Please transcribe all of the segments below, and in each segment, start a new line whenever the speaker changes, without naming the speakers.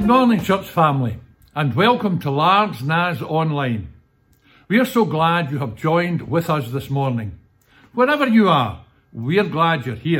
morning, church family, and welcome to Largs Nas Online. We are so glad you have joined with us this morning. Wherever you are, we're glad you're here.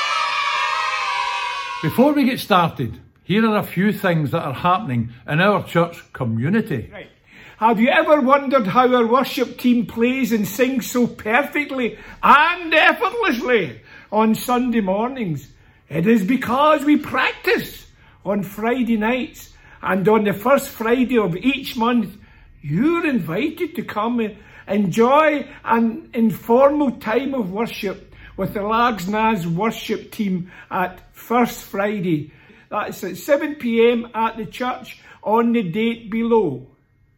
Before we get started, here are a few things that are happening in our church community.
Right. Have you ever wondered how our worship team plays and sings so perfectly and effortlessly on Sunday mornings? It is because we practice on Friday nights, and on the first Friday of each month, you're invited to come and enjoy an informal time of worship with the Largs Nas worship team at First Friday. That's at 7 p.m. at the church on the date below.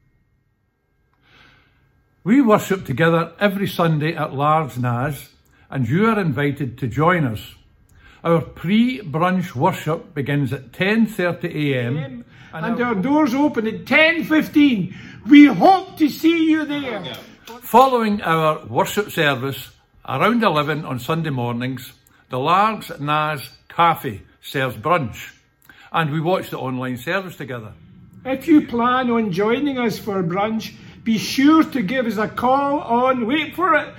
We worship together every Sunday at Largs Nas, and you are invited to join us. Our pre-brunch worship begins at 10:30 a.m.
and our doors open at 10:15. We hope to see you there.
Following our worship service, around 11 on Sunday mornings, the Largs Nas Cafe serves brunch, and we watch the online service together.
If you plan on joining us for brunch, be sure to give us a call on, wait for it,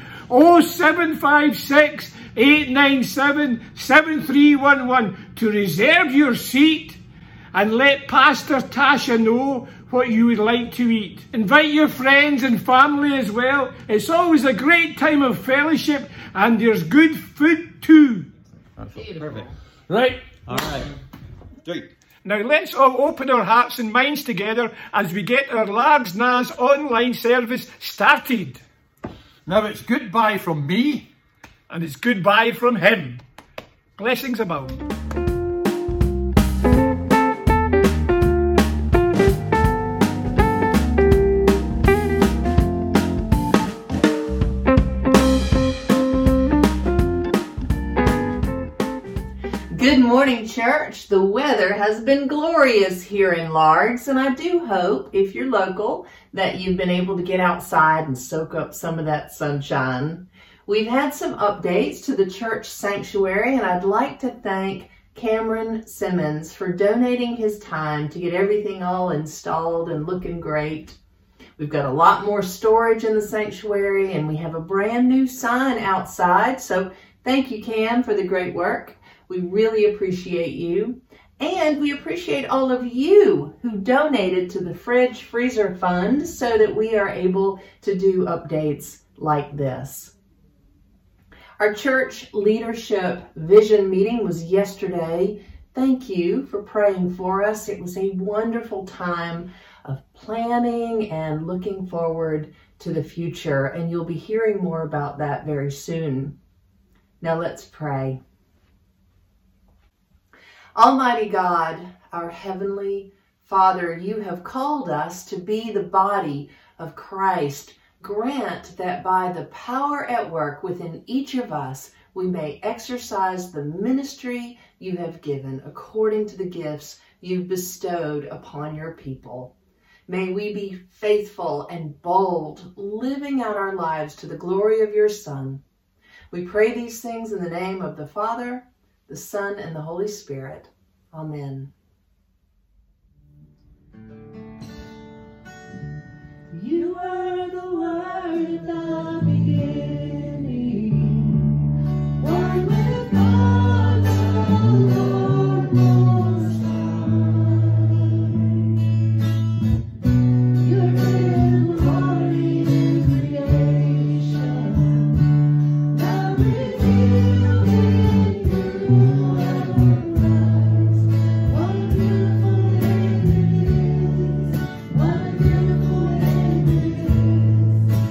0756 897 7311 to reserve your seat and let Pastor Tasha know what you would like to eat. Invite your friends and family as well. It's always a great time of fellowship and there's good food too.
That's perfect. Right.
All right. Three.
Now let's all open our hearts and minds together as we get our Largs Nas online service started.
Now it's goodbye from me.
And it's goodbye from him. Blessings abound.
Good morning, church. The weather has been glorious here in Largs, and I do hope, if you're local, that you've been able to get outside and soak up some of that sunshine. We've had some updates to the church sanctuary, and I'd like to thank Cameron Simmons for donating his time to get everything all installed and looking great. We've got a lot more storage in the sanctuary, and we have a brand new sign outside, so thank you, Cam, for the great work. We really appreciate you. And we appreciate all of you who donated to the Fridge Freezer Fund so that we are able to do updates like this. Our church leadership vision meeting was yesterday. Thank you for praying for us. It was a wonderful time of planning and looking forward to the future, and you'll be hearing more about that very soon. Now let's pray. Almighty God, our Heavenly Father, you have called us to be the body of Christ. Grant that by the power at work within each of us, we may exercise the ministry you have given according to the gifts you've bestowed upon your people. May we be faithful and bold, living out our lives to the glory of your Son. We pray these things in the name of the Father, the Son, and the Holy Spirit. Amen.
You are the Word at the beginning, one with God, the Lord Most High. Your hidden glory in creation, now revealed in you and Christ. What a beautiful name it is! What a beautiful name it is!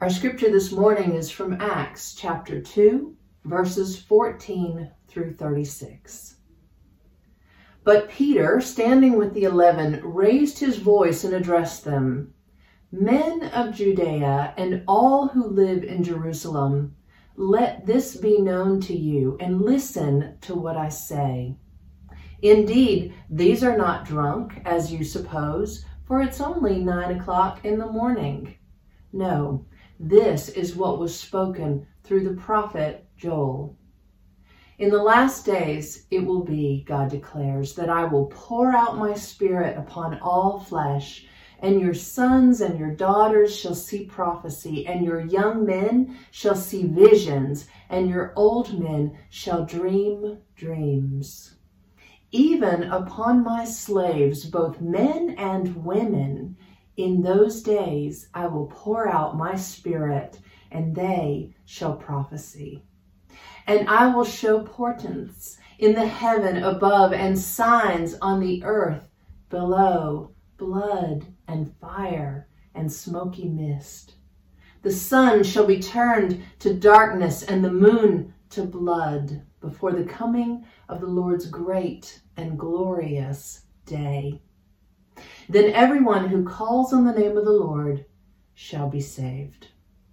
Our scripture this morning is from Acts chapter 2, verses 14 through 36. But Peter, standing with the 11, raised his voice and addressed them. Men of Judea and all who live in Jerusalem, let this be known to you, and listen to what I say. Indeed, these are not drunk, as you suppose, for it's only 9 o'clock in the morning. No, this is what was spoken through the prophet Joel. In the last days it will be, God declares, that I will pour out my Spirit upon all flesh, and your sons and your daughters shall see prophecy, and your young men shall see visions, and your old men shall dream dreams. Even upon my slaves, both men and women, in those days I will pour out my Spirit, and they shall prophesy. And I will show portents in the heaven above and signs on the earth below, blood and fire and smoky mist. The sun shall be turned to darkness and the moon to blood before the coming of the Lord's great and glorious day. Then everyone who calls on the name of the Lord shall be saved.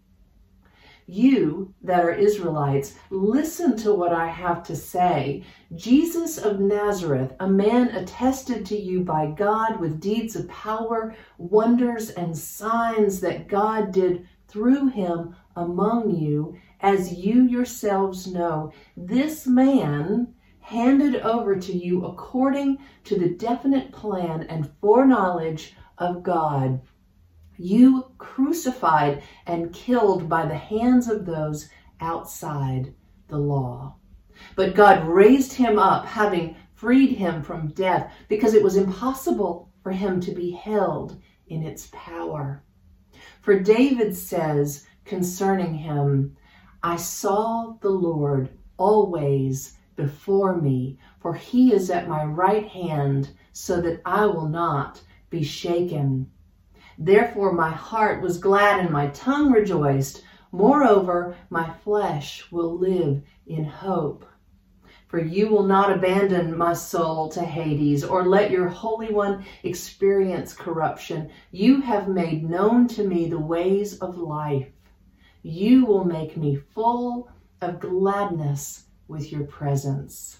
You that are Israelites, listen to what I have to say. Jesus of Nazareth, a man attested to you by God with deeds of power, wonders, and signs that God did through him among you, as you yourselves know. This man handed over to you according to the definite plan and foreknowledge of God. You crucified and killed by the hands of those outside the law. But God raised him up, having freed him from death, because it was impossible for him to be held in its power. For David says concerning him, I saw the Lord always before me, for he is at my right hand, so that I will not be shaken. Therefore my heart was glad and my tongue rejoiced. Moreover, my flesh will live in hope. For you will not abandon my soul to Hades, or let your Holy One experience corruption. You have made known to me the ways of life. You will make me full of gladness with your presence.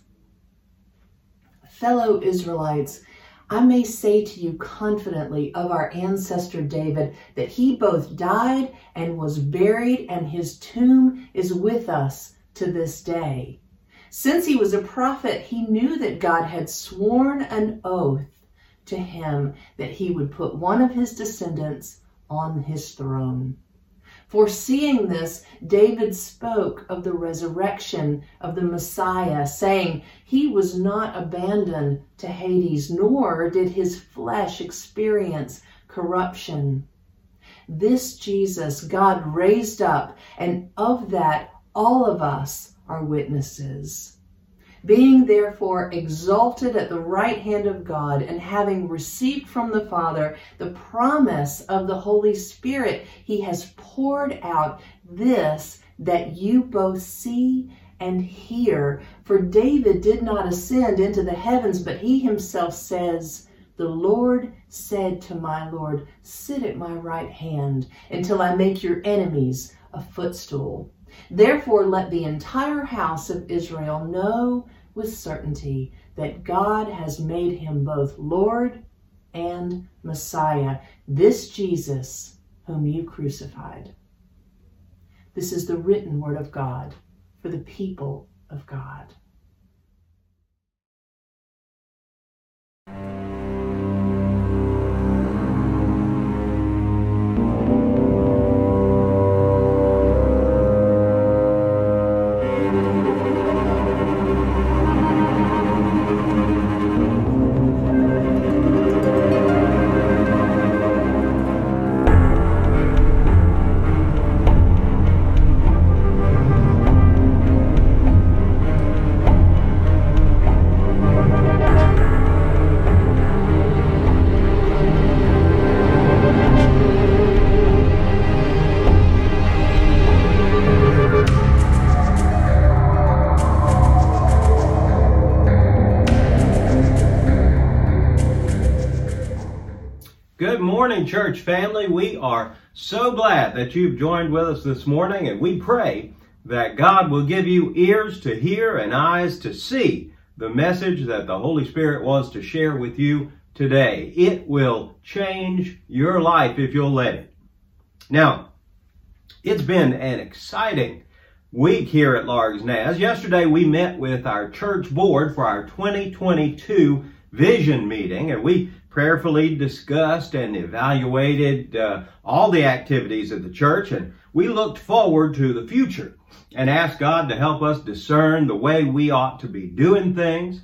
Fellow Israelites, I may say to you confidently of our ancestor David that he both died and was buried, and his tomb is with us to this day. Since he was a prophet, he knew that God had sworn an oath to him that he would put one of his descendants on his throne. Foreseeing this, David spoke of the resurrection of the Messiah, saying, he was not abandoned to Hades, nor did his flesh experience corruption. This Jesus God raised up, and of that all of us are witnesses. Being therefore exalted at the right hand of God, and having received from the Father the promise of the Holy Spirit, he has poured out this that you both see and hear. For David did not ascend into the heavens, but he himself says, the Lord said to my Lord, sit at my right hand until I make your enemies a footstool. Therefore, let the entire house of Israel know with certainty that God has made him both Lord and Messiah, this Jesus whom you crucified. This is the written word of God for the people of God.
church family. We are so glad that you've joined with us this morning, and we pray that God will give you ears to hear and eyes to see the message that the Holy Spirit wants to share with you today. It will change your life if you'll let it. Now, it's been an exciting week here at Largs Naz. Yesterday we met with our church board for our 2022 vision meeting, and we prayerfully discussed and evaluated all the activities of the church, and we looked forward to the future and asked God to help us discern the way we ought to be doing things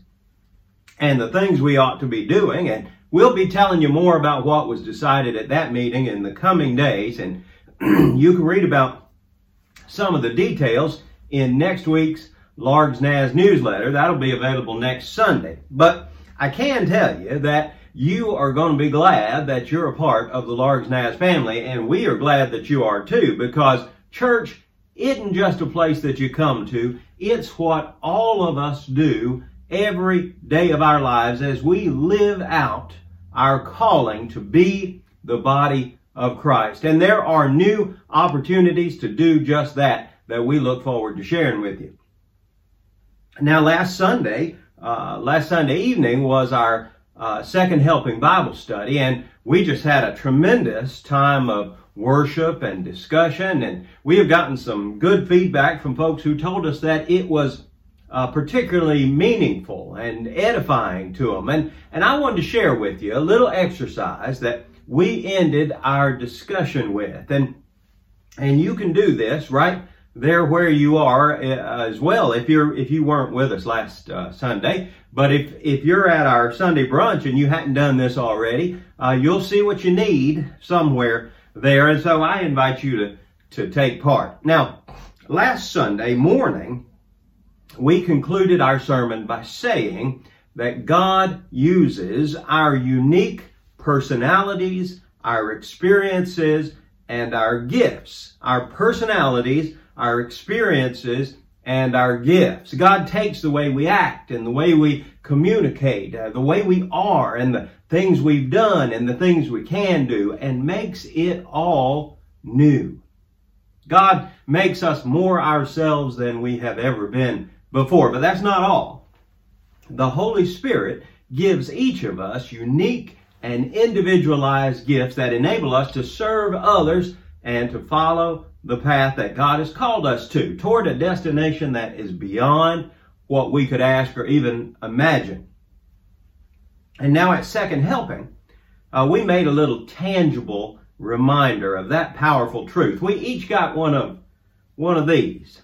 and the things we ought to be doing. And we'll be telling you more about what was decided at that meeting in the coming days, and you can read about some of the details in next week's Largs Naz newsletter. That'll be available next Sunday. But I can tell you that you are going to be glad that you're a part of the Largs Naz family, and we are glad that you are too, because church isn't just a place that you come to. It's what all of us do every day of our lives as we live out our calling to be the body of Christ. And there are new opportunities to do just that we look forward to sharing with you. Now, last Sunday evening was our second helping Bible study, and we just had a tremendous time of worship and discussion, and we have gotten some good feedback from folks who told us that it was particularly meaningful and edifying to them. And I wanted to share with you a little exercise that we ended our discussion with, and you can do this right there where you are as well if you weren't with us last Sunday. But if you're at our Sunday brunch and you hadn't done this already, you'll see what you need somewhere there. And so I invite you to take part. Now, last Sunday morning, we concluded our sermon by saying that God uses our unique personalities, our experiences, and our gifts. Our personalities, our experiences, and our gifts. God takes the way we act and the way we communicate, the way we are, and the things we've done and the things we can do, and makes it all new. God makes us more ourselves than we have ever been before. But that's not all. The Holy Spirit gives each of us unique and individualized gifts that enable us to serve others and to follow the path that God has called us to, toward a destination that is beyond what we could ask or even imagine. And now at Second Helping, we made a little tangible reminder of that powerful truth. We each got one of these.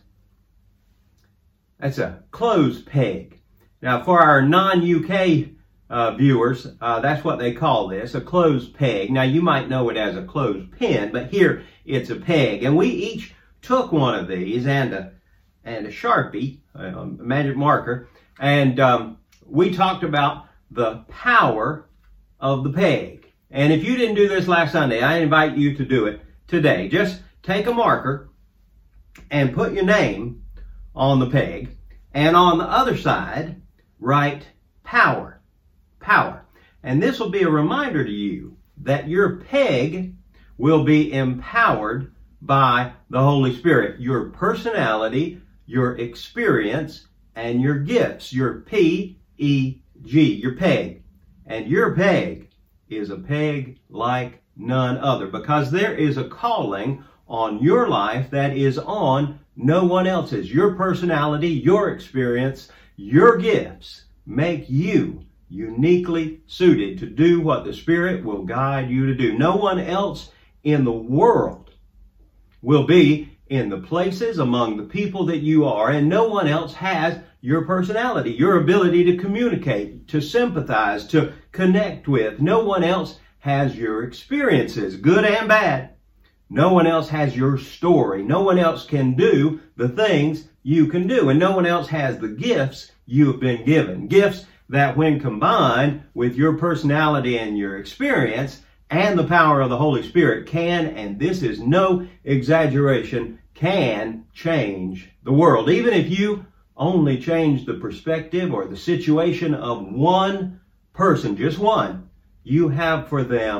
That's a clothes peg. Now, for our non-UK viewers, that's what they call this, a clothes peg. Now, you might know it as a clothes pin, but here it's a peg. And we each took one of these and a Sharpie, a magic marker, and we talked about the power of the peg. And if you didn't do this last Sunday, I invite you to do it today. Just take a marker and put your name on the peg, and on the other side, write power. Power. And this will be a reminder to you that your peg will be empowered by the Holy Spirit. Your personality, your experience, and your gifts. Your P-E-G, your peg. And your peg is a peg like none other, because there is a calling on your life that is on no one else's. Your personality, your experience, your gifts make you uniquely suited to do what the Spirit will guide you to do. No one else in the world will be in the places among the people that you are, and no one else has your personality, your ability to communicate, to sympathize, to connect with. No one else has your experiences, good and bad. No one else has your story. No one else can do the things you can do, and no one else has the gifts you have been given. Gifts that, when combined with your personality and your experience and the power of the Holy Spirit, can, and this is no exaggeration, can change the world. Even if you only change the perspective or the situation of one person, just one, you have for them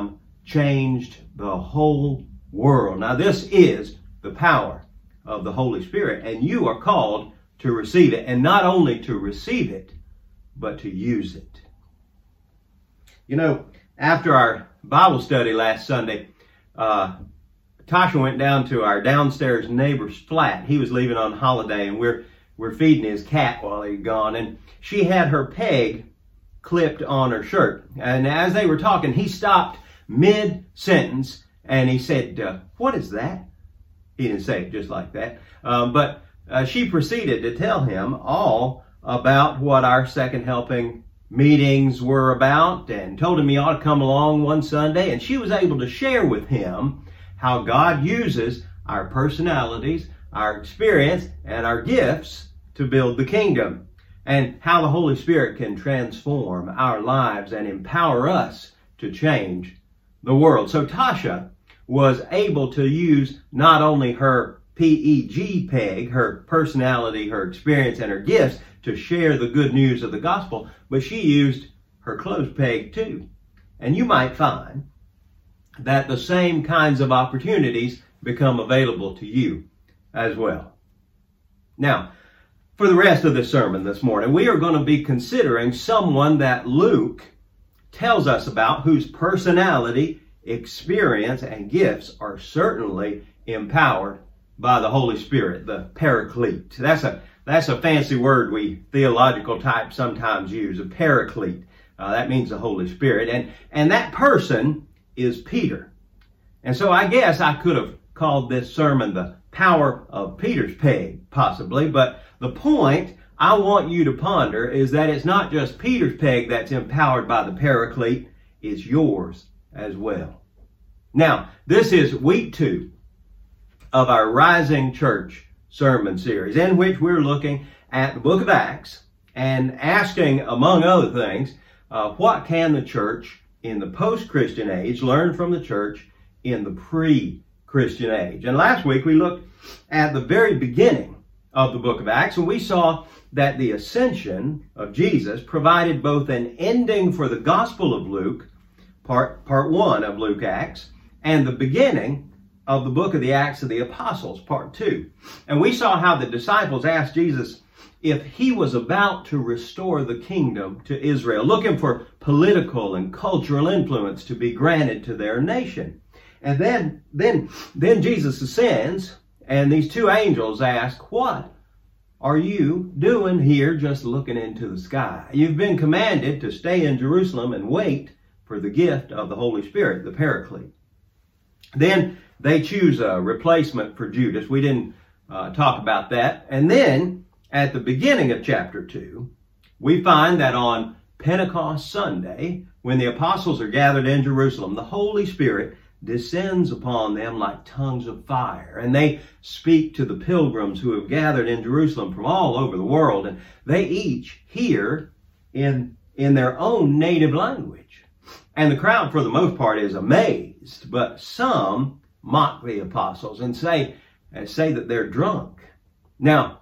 changed the whole world. Now, this is the power of the Holy Spirit, and you are called to receive it, and not only to receive it, but to use it. You know, after our Bible study last Sunday, Tasha went down to our downstairs neighbor's flat. He was leaving on holiday, and we're feeding his cat while he'd gone, and she had her peg clipped on her shirt. And as they were talking, he stopped mid-sentence, and he said, "What is that?" He didn't say it just like that, but she proceeded to tell him all about what our second helping meetings were about, and told him he ought to come along one Sunday. And she was able to share with him how God uses our personalities, our experience, and our gifts to build the kingdom, and how the Holy Spirit can transform our lives and empower us to change the world. So Tasha was able to use not only her PEG peg, her personality, her experience, and her gifts to share the good news of the gospel, but she used her clothes peg too. And you might find that the same kinds of opportunities become available to you as well. Now, for the rest of the sermon this morning, we are going to be considering someone that Luke tells us about, whose personality, experience, and gifts are certainly empowered by the Holy Spirit, the Paraclete. That's a fancy word we theological types sometimes use, a Paraclete. That means the Holy Spirit. And that person is Peter. And so I guess I could have called this sermon the power of Peter's peg, possibly. But the point I want you to ponder is that it's not just Peter's peg that's empowered by the Paraclete, it's yours as well. Now, this is week 2 of our Rising Church sermon series, in which we're looking at the book of Acts and asking, among other things, what can the church in the post-Christian age learn from the church in the pre-Christian age? And last week we looked at the very beginning of the book of Acts, and we saw that the ascension of Jesus provided both an ending for the Gospel of Luke, part 1 of Luke Acts, and the beginning of the book of the Acts of the Apostles, part 2. And we saw how the disciples asked Jesus if he was about to restore the kingdom to Israel, looking for political and cultural influence to be granted to their nation. And then Jesus ascends, and these 2 angels ask, "What are you doing here just looking into the sky? You've been commanded to stay in Jerusalem and wait for the gift of the Holy Spirit, the Paraclete." Then they choose a replacement for Judas. We didn't talk about that. And then at the beginning of chapter 2, we find that on Pentecost Sunday, when the apostles are gathered in Jerusalem, the Holy Spirit descends upon them like tongues of fire. And they speak to the pilgrims who have gathered in Jerusalem from all over the world. And they each hear in their own native language. And the crowd, for the most part, is amazed. But some mock the apostles and say that they're drunk. Now,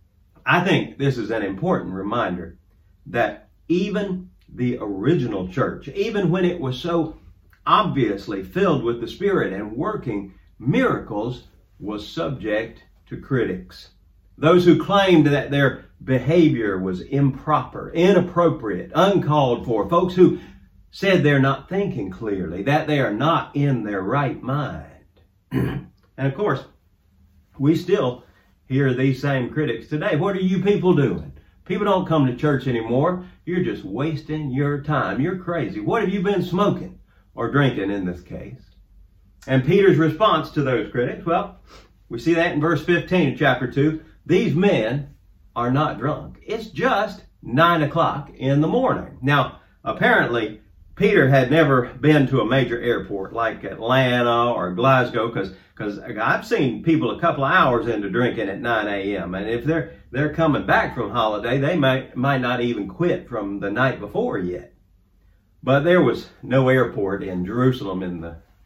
I think this is an important reminder that even the original church, even when it was so obviously filled with the Spirit and working miracles, was subject to critics. Those who claimed that their behavior was improper, inappropriate, uncalled for. Folks who said they're not thinking clearly, that they are not in their right mind. And of course, we still hear these same critics today. What are you people doing? People don't come to church anymore. You're just wasting your time. You're crazy. What have you been smoking or drinking in this case? And Peter's response to those critics, well, we see that in verse 15 of chapter 2. These men are not drunk. It's just 9 o'clock in the morning. Now, apparently, Peter had never been to a major airport like Atlanta or Glasgow, because I've seen people a couple of hours into drinking at 9 a.m. And if they're coming back from holiday, they might not even quit from the night before yet. But there was no airport in Jerusalem in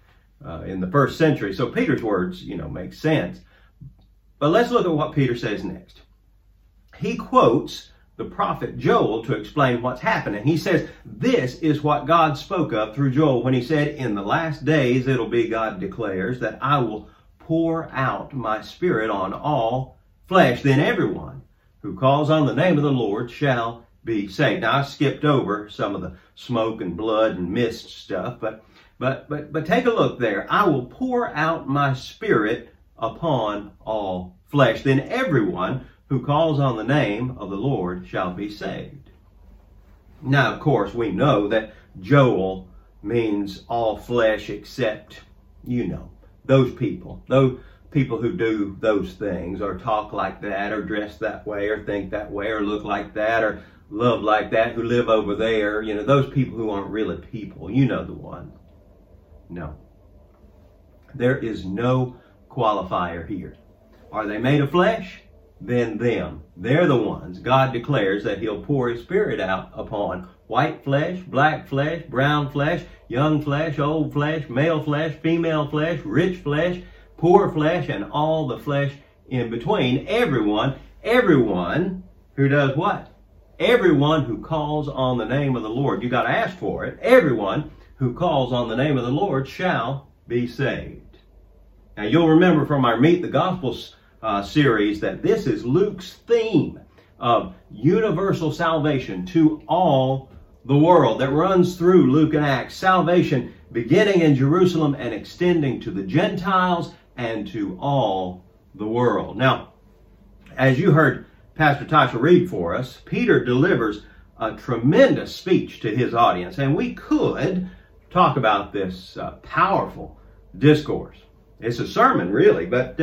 the first century, so Peter's words, make sense. But let's look at what Peter says next. He quotes the prophet Joel to explain what's happening. He says, this is what God spoke of through Joel when he said, in the last days it'll be, God declares, that I will pour out my Spirit on all flesh. Then everyone who calls on the name of the Lord shall be saved. Now, I skipped over some of the smoke and blood and mist stuff, but take a look there. I will pour out my Spirit upon all flesh. Then everyone who calls on the name of the Lord shall be saved. Now, of course, we know that Joel means all flesh except, those people who do those things or talk like that or dress that way or think that way or look like that or love like that, who live over there, those people who aren't really people, the one. No. There is no qualifier here. Are they made of flesh? Then them. They're the ones God declares that he'll pour his Spirit out upon. White flesh, black flesh, brown flesh, young flesh, old flesh, male flesh, female flesh, rich flesh, poor flesh, and all the flesh in between. Everyone who does what? Everyone who calls on the name of the Lord. You got to ask for it. Everyone who calls on the name of the Lord shall be saved. Now, you'll remember from our Meet the Gospels series that this is Luke's theme of universal salvation to all the world that runs through Luke and Acts. Salvation beginning in Jerusalem and extending to the Gentiles and to all the world. Now, as you heard Pastor Tasha read for us, Peter delivers a tremendous speech to his audience, and we could talk about this powerful discourse. It's a sermon, really, but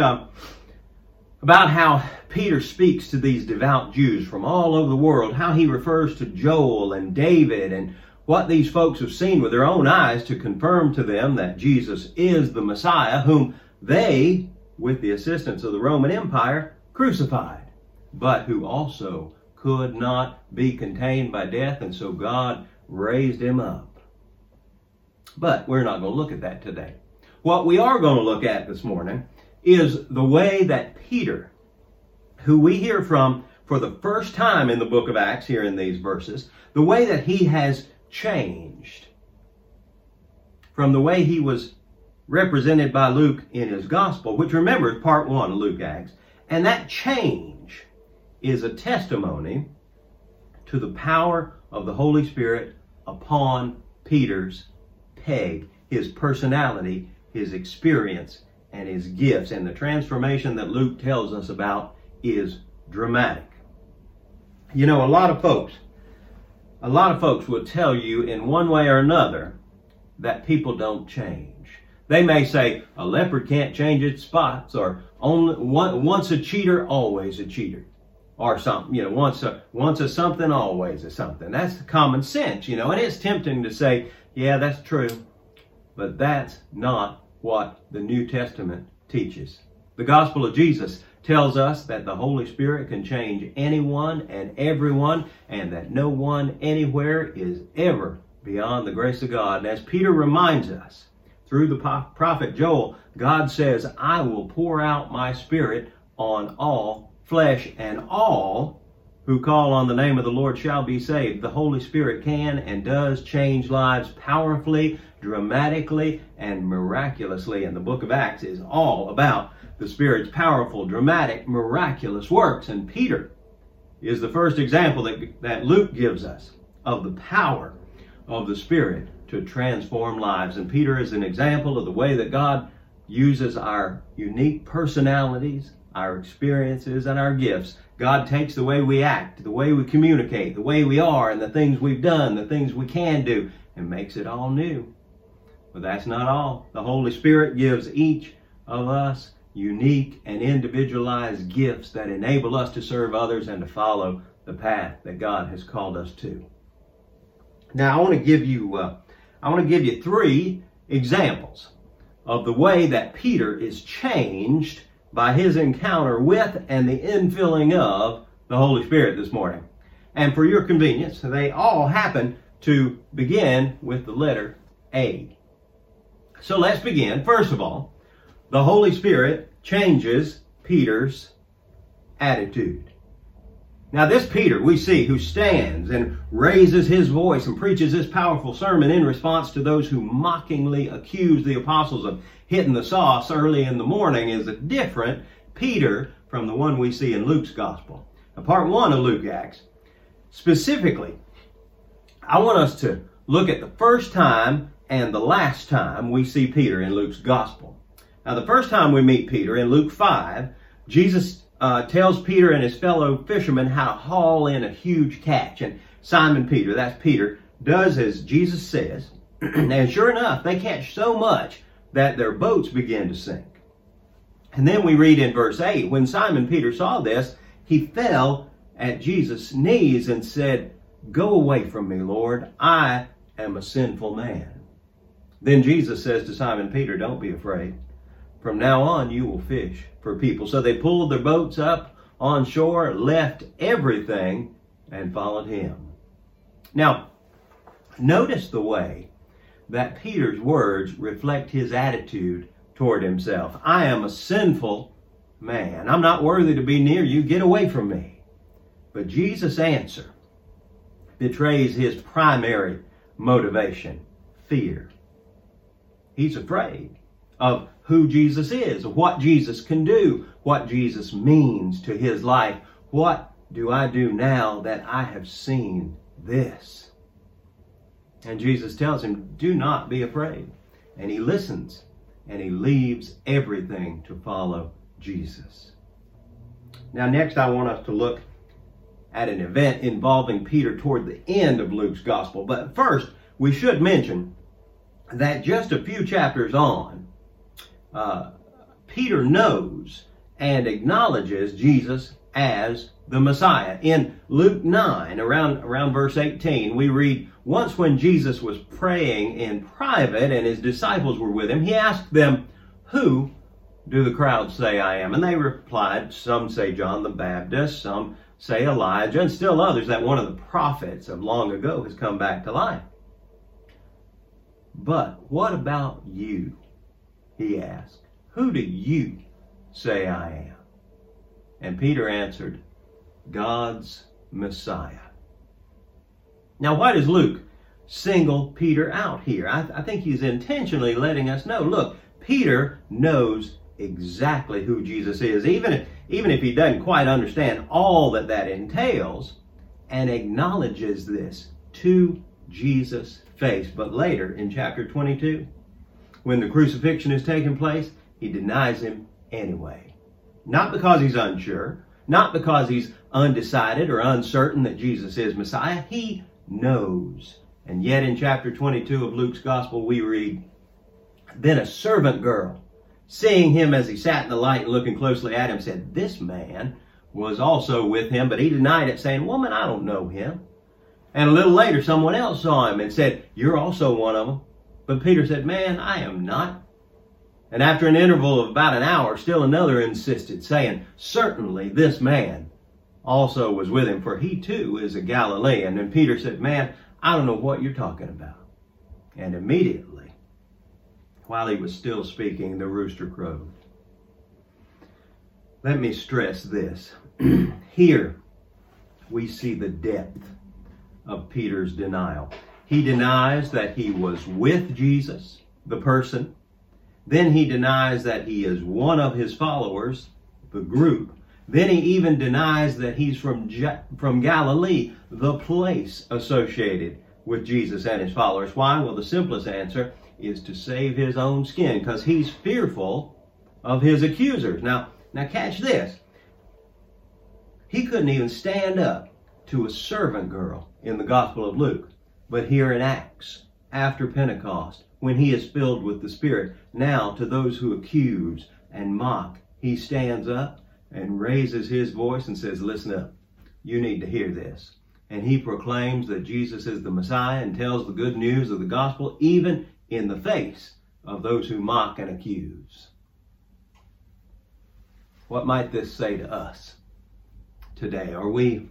about how Peter speaks to these devout Jews from all over the world, how he refers to Joel and David and what these folks have seen with their own eyes to confirm to them that Jesus is the Messiah, whom they, with the assistance of the Roman Empire, crucified, but who also could not be contained by death, and so God raised him up. But we're not going to look at that today. What we are going to look at this morning is the way that Peter, who we hear from for the first time in the book of Acts here in these verses, the way that he has changed from the way he was represented by Luke in his gospel, which remember is part 1 of Luke Acts, and that change is a testimony to the power of the Holy Spirit upon Peter's peg, his personality, his experience, and his gifts. And the transformation that Luke tells us about is dramatic. A lot of folks will tell you in one way or another that people don't change. They may say a leopard can't change its spots, or once a cheater, always a cheater, or something. Once a something, always a something. That's common sense, and it's tempting to say, yeah, that's true, but that's not what the New Testament teaches. The gospel of Jesus tells us that the Holy Spirit can change anyone and everyone, and that no one anywhere is ever beyond the grace of God. And as Peter reminds us, through the prophet Joel, God says, I will pour out my Spirit on all flesh, and all who call on the name of the Lord shall be saved. The Holy Spirit can and does change lives powerfully, dramatically, and miraculously. And the book of Acts is all about the Spirit's powerful, dramatic, miraculous works. And Peter is the first example that Luke gives us of the power of the Spirit to transform lives. And Peter is an example of the way that God uses our unique personalities, our experiences, and our gifts. God takes the way we act, the way we communicate, the way we are, and the things we've done, the things we can do, and makes it all new. But that's not all. The Holy Spirit gives each of us unique and individualized gifts that enable us to serve others and to follow the path that God has called us to. Now, I want to give you 3 examples of the way that Peter is changed by his encounter with and the infilling of the Holy Spirit this morning. And for your convenience, they all happen to begin with the letter A. So let's begin. First of all, the Holy Spirit changes Peter's attitude. Now this Peter we see who stands and raises his voice and preaches this powerful sermon in response to those who mockingly accuse the apostles of hitting the sauce early in the morning is a different Peter from the one we see in Luke's gospel. Now, part 1 of Luke Acts. Specifically, I want us to look at the first time and the last time we see Peter in Luke's gospel. Now the first time we meet Peter in Luke 5, Jesus tells Peter and his fellow fishermen how to haul in a huge catch. And Simon Peter, that's Peter, does as Jesus says. And sure enough, they catch so much that their boats begin to sink. And then we read in verse 8, when Simon Peter saw this, he fell at Jesus' knees and said, "Go away from me, Lord, I am a sinful man." Then Jesus says to Simon Peter, "Don't be afraid. From now on, you will fish for people." So they pulled their boats up on shore, left everything, and followed him. Now, notice the way that Peter's words reflect his attitude toward himself. "I am a sinful man. I'm not worthy to be near you. Get away from me." But Jesus' answer betrays his primary motivation, fear. He's afraid of who Jesus is, of what Jesus can do, what Jesus means to his life. What do I do now that I have seen this? And Jesus tells him, do not be afraid. And he listens, and he leaves everything to follow Jesus. Now next I want us to look at an event involving Peter toward the end of Luke's gospel. But first, we should mention that just a few chapters on, Peter knows and acknowledges Jesus as the Messiah. In Luke 9, around verse 18, we read, once when Jesus was praying in private and his disciples were with him, he asked them, "Who do the crowd say I am?" And they replied, "Some say John the Baptist, some say Elijah, and still others that one of the prophets of long ago has come back to life." "But what about you?" he asked. "Who do you say I am?" And Peter answered, "God's Messiah." Now, why does Luke single Peter out here? I think he's intentionally letting us know, look, Peter knows exactly who Jesus is, even if he doesn't quite understand all that entails, and acknowledges this to Jesus' face. But later in chapter 22, when the crucifixion is taking place, he denies him anyway. Not because he's unsure, not because he's undecided or uncertain that Jesus is Messiah. He knows. And yet in chapter 22 of Luke's gospel, we read, then a servant girl, seeing him as he sat in the light and looking closely at him, said, "This man was also with him." But he denied it, saying, "Woman, I don't know him." And a little later, someone else saw him and said, "You're also one of them." But Peter said, "Man, I am not." And after an interval of about an hour, still another insisted, saying, "Certainly this man also was with him, for he too is a Galilean." And Peter said, "Man, I don't know what you're talking about." And immediately, while he was still speaking, the rooster crowed. Let me stress this. Here we see the depth of Peter's denial. He denies that he was with Jesus, the person. Then he denies that he is one of his followers, the group. Then he even denies that he's from Galilee, the place associated with Jesus and his followers. Why? Well, the simplest answer is to save his own skin, because he's fearful of his accusers. Now catch this. He couldn't even stand up to a servant girl in the Gospel of Luke. But here in Acts, after Pentecost, when he is filled with the Spirit, now to those who accuse and mock, he stands up and raises his voice and says, "Listen up, you need to hear this." And he proclaims that Jesus is the Messiah and tells the good news of the gospel, even in the face of those who mock and accuse. What might this say to us today? Are we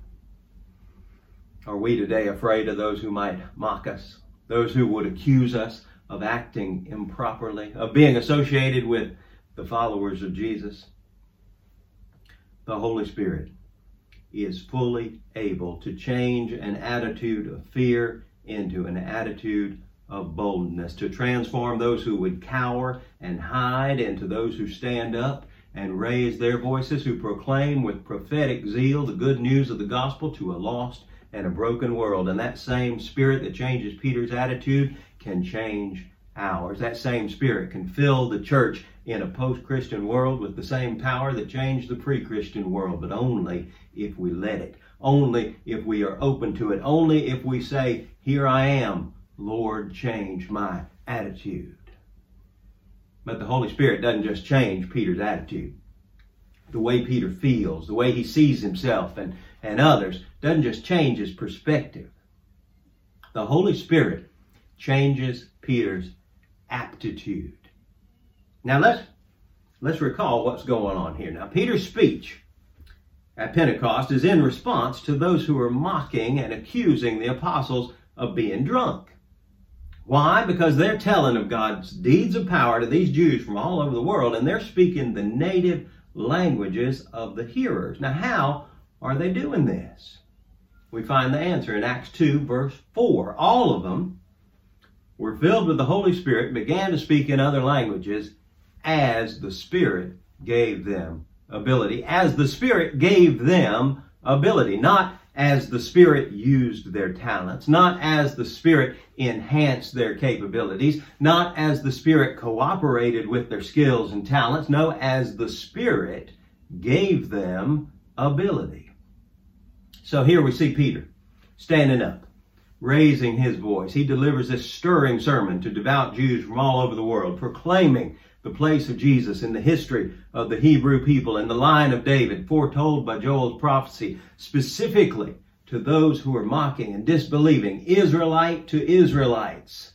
today afraid of those who might mock us, those who would accuse us of acting improperly, of being associated with the followers of Jesus? The Holy Spirit is fully able to change an attitude of fear into an attitude of boldness, to transform those who would cower and hide into those who stand up and raise their voices, who proclaim with prophetic zeal the good news of the gospel to a lost and a broken world. And that same Spirit that changes Peter's attitude can change ours. That same Spirit can fill the church in a post-Christian world with the same power that changed the pre-Christian world, but only if we let it, only if we are open to it, only if we say, "Here I am, Lord, change my attitude." But the Holy Spirit doesn't just change Peter's attitude. The way Peter feels, the way he sees himself and others, doesn't just change his perspective. The Holy Spirit changes Peter's aptitude. Now let's recall what's going on here. Now, Peter's speech at Pentecost is in response to those who are mocking and accusing the apostles of being drunk. Why? Because they're telling of God's deeds of power to these Jews from all over the world, and they're speaking the native languages of the hearers. Now, how are they doing this? We find the answer in Acts 2, verse 4. All of them were filled with the Holy Spirit and began to speak in other languages as the Spirit gave them ability. As the Spirit gave them ability, not as the Spirit used their talents, not as the Spirit enhanced their capabilities, not as the Spirit cooperated with their skills and talents. No, as the Spirit gave them ability. So here we see Peter standing up, raising his voice. He delivers this stirring sermon to devout Jews from all over the world, proclaiming the place of Jesus in the history of the Hebrew people and the line of David, foretold by Joel's prophecy, specifically to those who are mocking and disbelieving, Israelite to Israelites,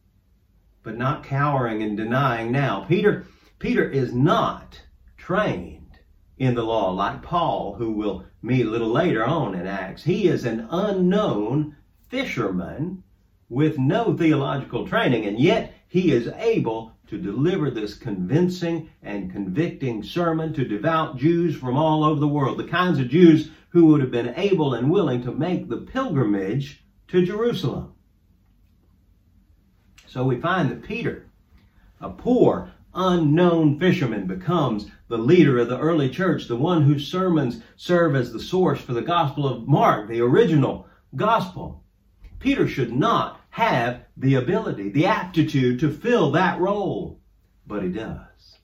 but not cowering and denying now. Peter is not trained in the law like Paul, who will meet a little later on in Acts. He is an unknown fisherman with no theological training, and yet he is able to deliver this convincing and convicting sermon to devout Jews from all over the world, the kinds of Jews who would have been able and willing to make the pilgrimage to Jerusalem. So we find that Peter, a poor, unknown fisherman, becomes the leader of the early church, the one whose sermons serve as the source for the Gospel of Mark, the original gospel. Peter should not have the ability, the aptitude to fill that role, but he does.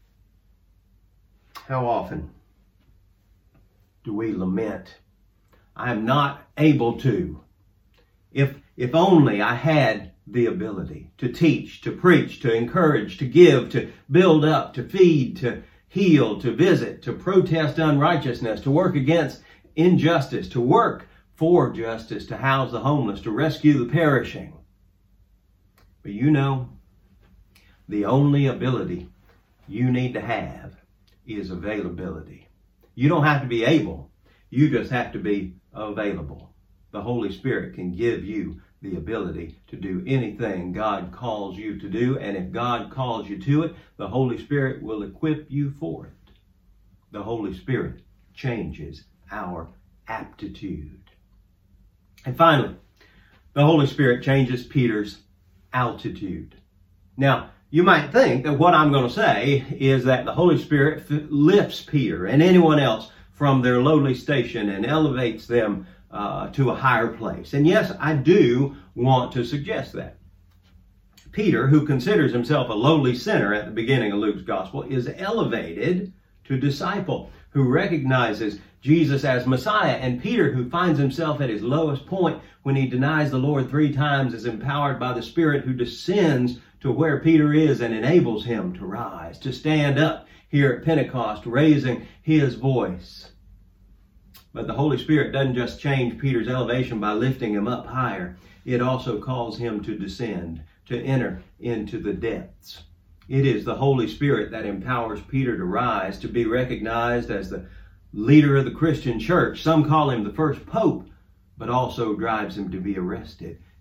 How often do we lament, "I am not able to. If only I had the ability to teach, to preach, to encourage, to give, to build up, to feed, to heal, to visit, to protest unrighteousness, to work against injustice, to work for justice, to house the homeless, to rescue the perishing." But you know, the only ability you need to have is availability. You don't have to be able. You just have to be available. The Holy Spirit can give you the ability to do anything God calls you to do. And if God calls you to it, the Holy Spirit will equip you for it. The Holy Spirit changes our aptitude. And finally, the Holy Spirit changes Peter's altitude. Now, you might think that what I'm going to say is that the Holy Spirit lifts Peter and anyone else from their lowly station and elevates them to a higher place. And yes, I do want to suggest that. Peter, who considers himself a lowly sinner at the beginning of Luke's gospel, is elevated to disciple who recognizes Jesus as Messiah. And Peter, who finds himself at his lowest point when he denies the Lord 3 times, is empowered by the Spirit who descends to where Peter is and enables him to rise, to stand up here at Pentecost, raising his voice. But the Holy Spirit doesn't just change Peter's elevation by lifting him up higher. It also calls him to descend, to enter into the depths. It is the Holy Spirit that empowers Peter to rise, to be recognized as the leader of the Christian church. Some call him the first pope, but also drives him to be arrested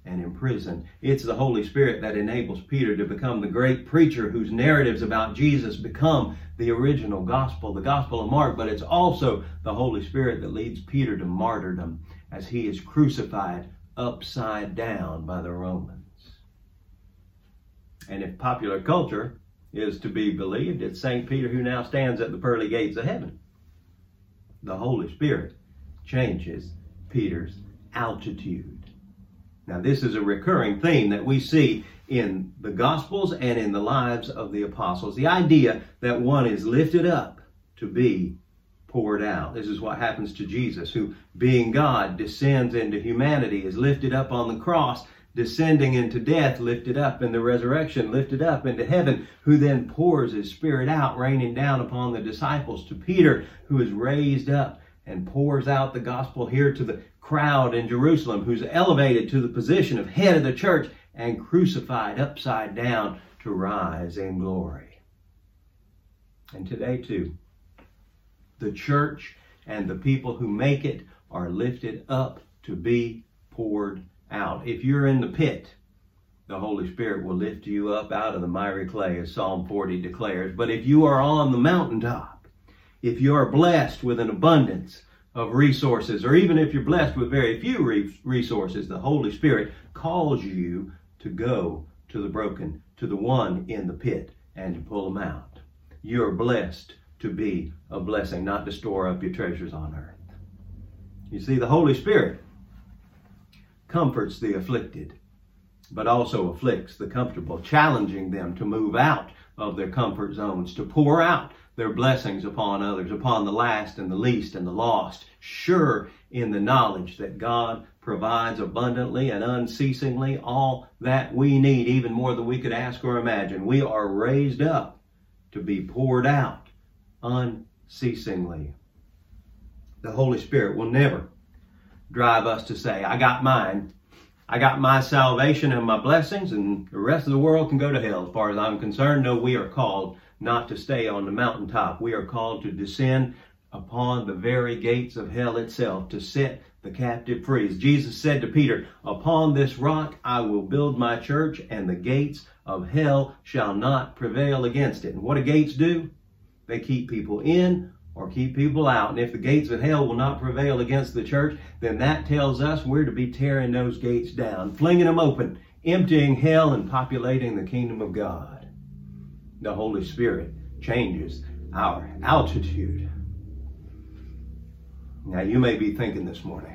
and in prison. It's the Holy Spirit that enables Peter to become the great preacher whose narratives about Jesus become the original gospel, the Gospel of Mark. But it's also the Holy Spirit that leads Peter to martyrdom as he is crucified upside down by the Romans. And if popular culture is to be believed, it's St. Peter who now stands at the pearly gates of heaven. The Holy Spirit changes Peter's altitude. Now, this is a recurring theme that we see in the Gospels and in the lives of the apostles. The idea that one is lifted up to be poured out. This is what happens to Jesus, who, being God, descends into humanity, is lifted up on the cross, descending into death, lifted up in the resurrection, lifted up into heaven, who then pours his Spirit out, raining down upon the disciples, to Peter, who is raised up and pours out the gospel here to the crowd in Jerusalem, who's elevated to the position of head of the church and crucified upside down to rise in glory. And today too, the church and the people who make it are lifted up to be poured out. If you're in the pit, the Holy Spirit will lift you up out of the miry clay, as Psalm 40 declares. But if you are on the mountaintop, if you are blessed with an abundance of resources, or even if you're blessed with very few resources, the Holy Spirit calls you to go to the broken, to the one in the pit, and to pull them out. You are blessed to be a blessing, not to store up your treasures on earth. You see, the Holy Spirit comforts the afflicted, but also afflicts the comfortable, challenging them to move out of their comfort zones, to pour out their blessings upon others, upon the last and the least and the lost, sure in the knowledge that God provides abundantly and unceasingly all that we need, even more than we could ask or imagine. We are raised up to be poured out unceasingly. The Holy Spirit will never drive us to say, I got mine. I got my salvation and my blessings, and the rest of the world can go to hell as far as I'm concerned. No, we are called not to stay on the mountaintop. We are called to descend upon the very gates of hell itself, to set the captive free. As Jesus said to Peter, upon this rock I will build my church, and the gates of hell shall not prevail against it. And what do gates do? They keep people in or keep people out. And if the gates of hell will not prevail against the church, then that tells us we're to be tearing those gates down, flinging them open, emptying hell and populating the kingdom of God. The Holy Spirit changes our altitude. Now, you may be thinking this morning,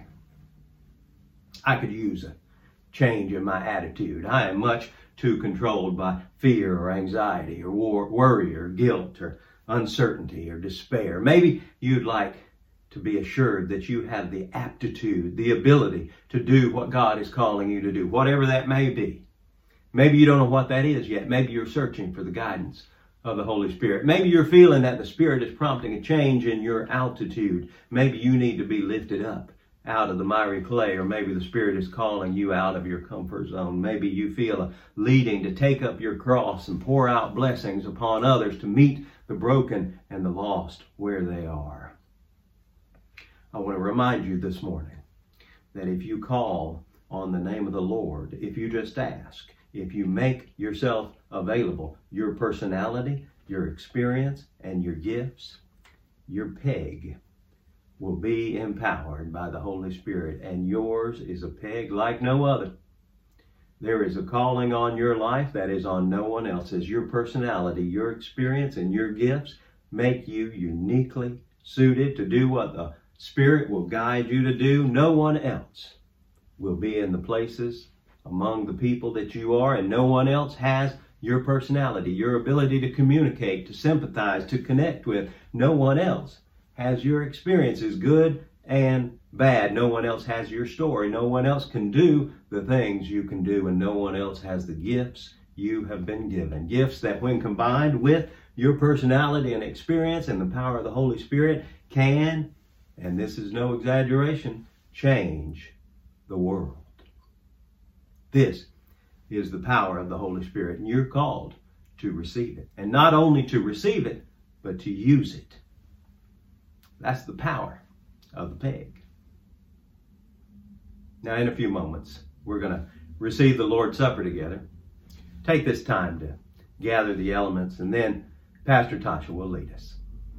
I could use a change in my attitude. I am much too controlled by fear or anxiety or worry or guilt or uncertainty or despair. Maybe you'd like to be assured that you have the aptitude, the ability to do what God is calling you to do, whatever that may be. Maybe you don't know what that is yet. Maybe you're searching for the guidance of the Holy Spirit. Maybe you're feeling that the Spirit is prompting a change in your altitude. Maybe you need to be lifted up out of the miry clay, or maybe the Spirit is calling you out of your comfort zone. Maybe you feel a leading to take up your cross and pour out blessings upon others, to meet the broken and the lost where they are. I want to remind you this morning that if you call on the name of the Lord, if you just ask, if you make yourself available, your personality, your experience, and your gifts, your peg will be empowered by the Holy Spirit, and yours is a peg like no other. There is a calling on your life that is on no one else's. Your personality, your experience, and your gifts make you uniquely suited to do what the Spirit will guide you to do. No one else will be in the places among the people that you are, and no one else has your personality, your ability to communicate, to sympathize, to connect with. No one else has your experiences, good and bad. No one else has your story. No one else can do the things you can do, and no one else has the gifts you have been given. Gifts that, when combined with your personality and experience and the power of the Holy Spirit, can, and this is no exaggeration, change the world. This is the power of the Holy Spirit, and you're called to receive it. And not only to receive it, but to use it. That's the power of the peg. Now, in a few moments, we're going to receive the Lord's Supper together, take this time to gather the elements, and then Pastor Tasha will lead us.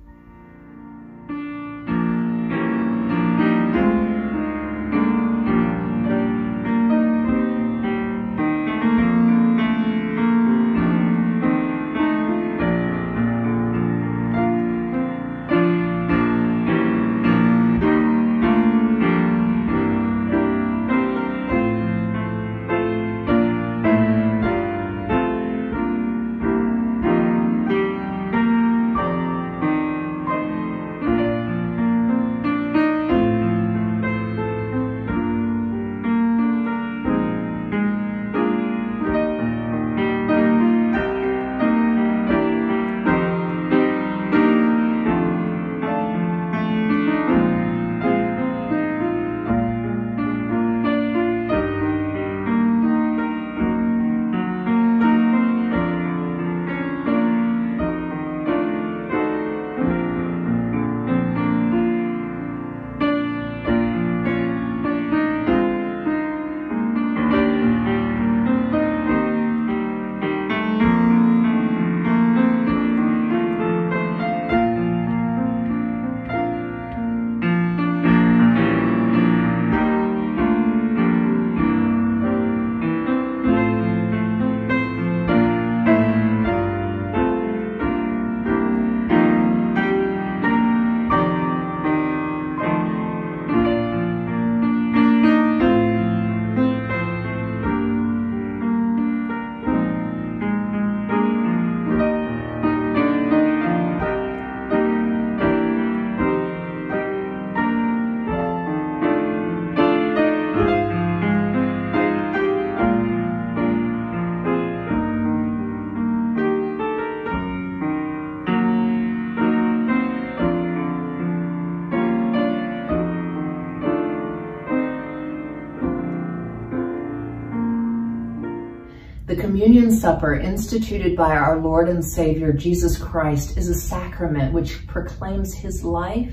The communion supper instituted by our Lord and Savior Jesus Christ is a sacrament which proclaims his life,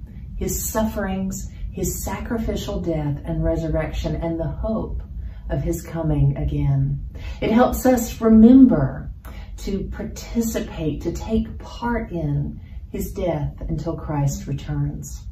his sufferings, his sacrificial death and resurrection, and the hope of his coming again. It helps us remember to participate, to take part in his death until Christ returns.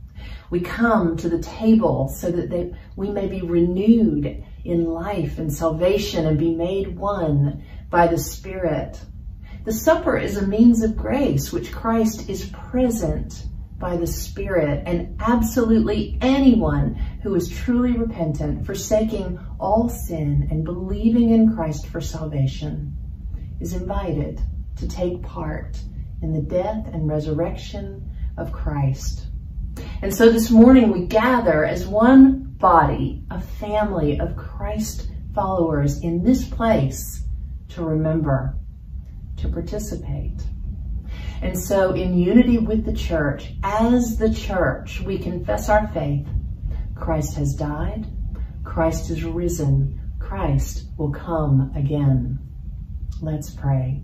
We come to the table so that we may be renewed in life and salvation and be made one by the Spirit. The supper is a means of grace which Christ is present by the Spirit, and absolutely anyone who is truly repentant, forsaking all sin and believing in Christ for salvation, is invited to take part in the death and resurrection of Christ. And so this morning we gather as one body, a family of Christ followers in this place to remember, to participate. And so in unity with the church, as the church, we confess our faith. Christ has died. Christ is risen. Christ will come again. Let's pray.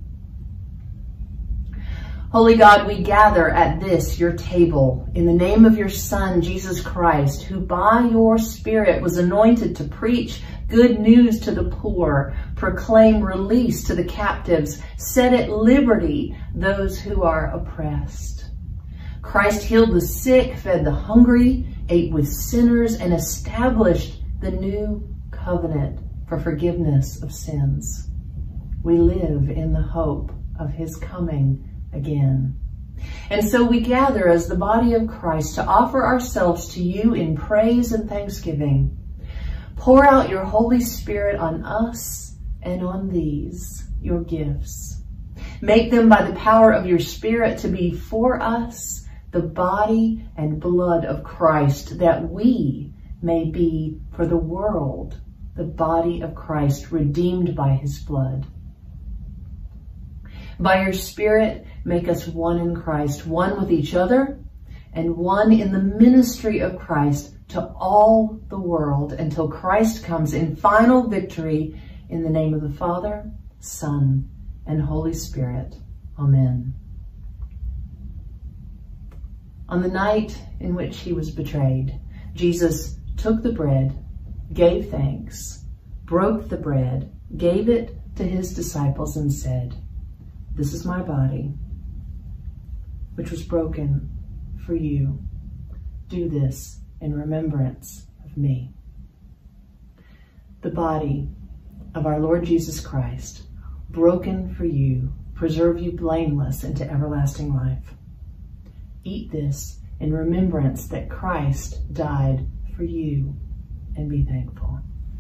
Holy God, we gather at this, your table, in the name of your Son, Jesus Christ, who by your Spirit was anointed to preach good news to the poor, proclaim release to the captives, set at liberty those who are oppressed. Christ healed the sick, fed the hungry, ate with sinners, and established the new covenant for forgiveness of sins. We live in the hope of his coming again. And so we gather as the body of Christ to offer ourselves to you in praise and thanksgiving. Pour out your Holy Spirit on us and on these, your gifts. Make them by the power of your Spirit to be for us the body and blood of Christ, that we may be for the world the body of Christ, redeemed by his blood. By your Spirit, make us one in Christ, one with each other, and one in the ministry of Christ to all the world until Christ comes in final victory, in the name of the Father, Son, and Holy Spirit. Amen. On the night in which he was betrayed, Jesus took the bread, gave thanks, broke the bread, gave it to his disciples, and said, "This is my body, which was broken for you. Do this in remembrance of me." The body of our Lord Jesus Christ, broken for you, preserve you blameless into everlasting life. Eat this in remembrance that Christ died for you, and be thankful.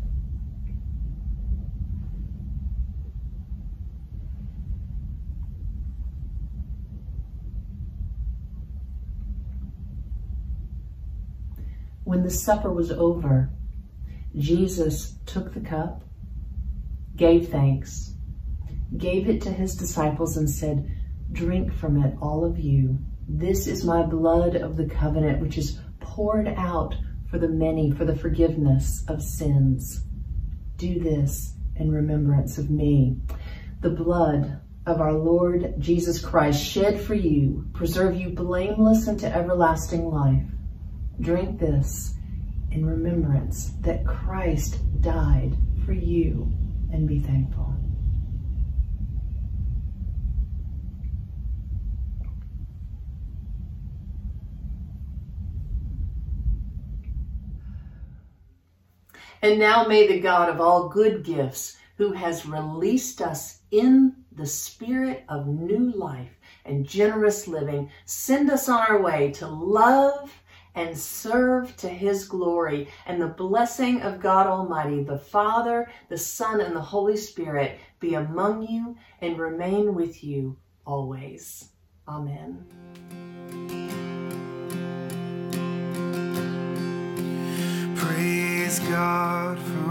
When the supper was over, Jesus took the cup, gave thanks, gave it to his disciples, and said, "Drink from it, all of you. This is my blood of the covenant, which is poured out for the many for the forgiveness of sins. Do this in remembrance of me." The blood of our Lord Jesus Christ, shed for you, preserve you blameless into everlasting life. Drink this in remembrance that Christ died for you, and be thankful. And now may the God of all good gifts, who has released us in the spirit of new life and generous living, send us on our way to love and serve to his glory. And the blessing of God Almighty, the Father, the Son, and the Holy Spirit be among you and remain with you always. Amen.
Praise God for